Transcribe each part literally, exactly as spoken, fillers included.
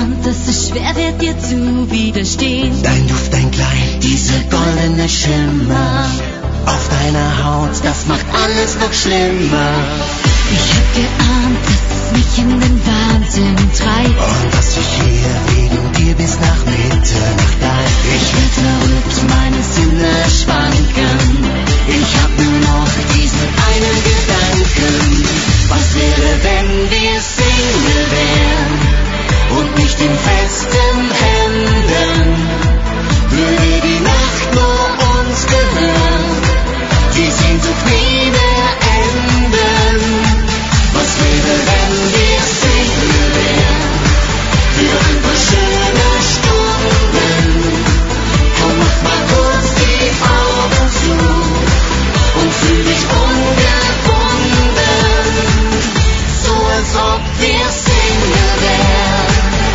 und dass es schwer wird, dir zu widerstehen. Dein Duft, dein Kleid, Dieser goldene Schimmer auf deiner Haut, das macht alles noch schlimmer. Ich hab geahnt, dass es mich in den Wahnsinn treibt Und dass ich hier wegen dir bis nach Mitternacht bleib. Ich werd verrückt, meine Sinne schwanken. Ich hab nur noch diesen einen Gedanken. Was wäre, wenn wir Single wären und nicht in festen Händen? Würde die Nacht nur uns gehören, die Sehnsucht nie mehr enden. Was wäre, wenn wir Single wären für ein paar schöne Stunden? Komm, mach mal kurz die Augen zu und fühl dich ungebunden, so als ob wir Single wären.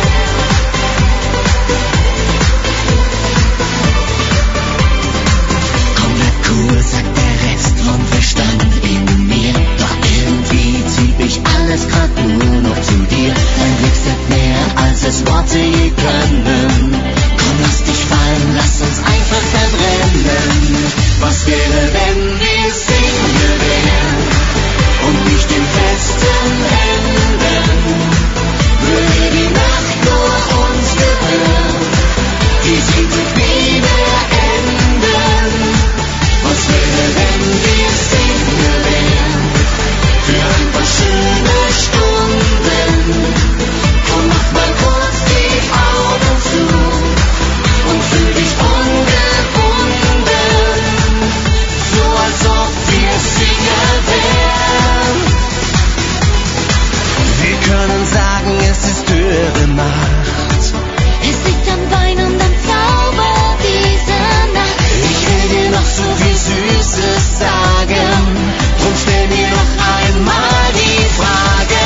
Komm, bleib cool, sagt der Rest vom Verstand in mir. Doch irgendwie zieht mich alles grad nur noch zu dir. Dein Blick sagt mehr, als es Worte je können. Komm, lass dich fallen, lass uns einfach verbrennen. Was wäre, wenn wir Single wären und nicht in festen Händen? Würde die Nacht nur uns gehören, die Sehnsucht nie mehr enden. Was wäre, wenn wir Single wären für ein paar schöne Stunden? Komm, mach mal kurz die Augen zu und fühl dich ungebunden, so als ob wir Single wären. Wir können sagen, es ist höhere Macht. Es liegt am Wein und am Zauber dieser Nacht. Ich will dir noch so viel Süßes sagen, drum stell mir noch einmal die Frage.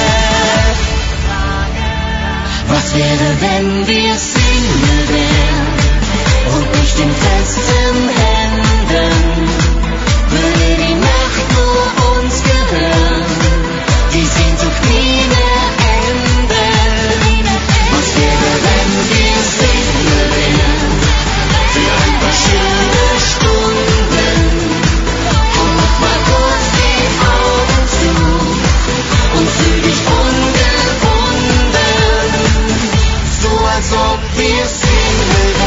Was wäre, wenn wir Single wären und nicht in festen Händen? Würde die Nacht nur uns gehören, die Sehnsucht nie mehr enden? Was wäre, wenn wir Single wären für ein paar schöne Stunden? Komm, mach mal kurz die Augen zu und fühl dich ungebunden, so als ob wir Single wären.